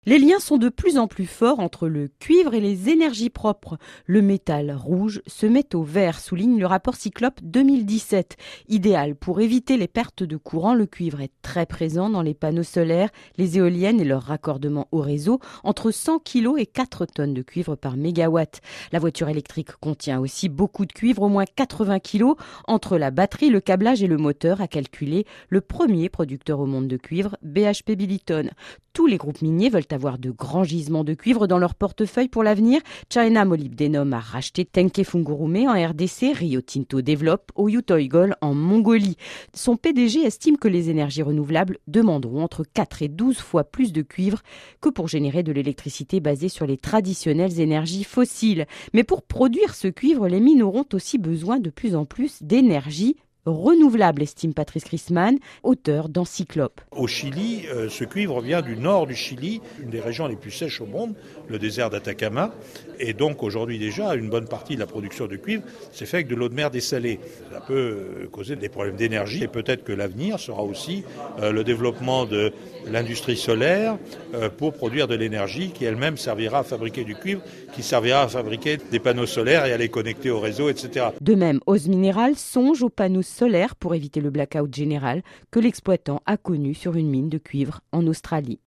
Les liens sont de plus en plus forts entre le cuivre et les énergies propres. Le métal rouge se met au vert, souligne le rapport Cyclope 2017. Idéal pour éviter les pertes de courant, le cuivre est très présent dans les panneaux solaires, les éoliennes et leur raccordement au réseau, entre 100 kg et 4 tonnes de cuivre par mégawatt. La voiture électrique contient aussi beaucoup de cuivre, au moins 80 kg, entre la batterie, le câblage et le moteur, a calculé le premier producteur au monde de cuivre, BHP Billiton. Tous les groupes miniers veulent avoir de grands gisements de cuivre dans leur portefeuille pour l'avenir. China Molybdenum a racheté Tenke Fungurume en RDC, Rio Tinto développe Oyu Tolgoi en Mongolie. Son PDG estime que les énergies renouvelables demanderont entre 4 et 12 fois plus de cuivre que pour générer de l'électricité basée sur les traditionnelles énergies fossiles. Mais pour produire ce cuivre, les mines auront aussi besoin de plus en plus d'énergie renouvelable, estime Patrice Christman, auteur d'Encyclope. Au Chili, ce cuivre vient du nord du Chili, une des régions les plus sèches au monde, le désert d'Atacama. Et donc aujourd'hui déjà, une bonne partie de la production de cuivre s'est faite avec de l'eau de mer dessalée. Ça peut causer des problèmes d'énergie et peut-être que l'avenir sera aussi le développement de l'industrie solaire pour produire de l'énergie qui elle-même servira à fabriquer du cuivre, qui servira à fabriquer des panneaux solaires et à les connecter au réseau, etc. De même, OZ Mineral songe aux panneaux solaire pour éviter le blackout général que l'exploitant a connu sur une mine de cuivre en Australie.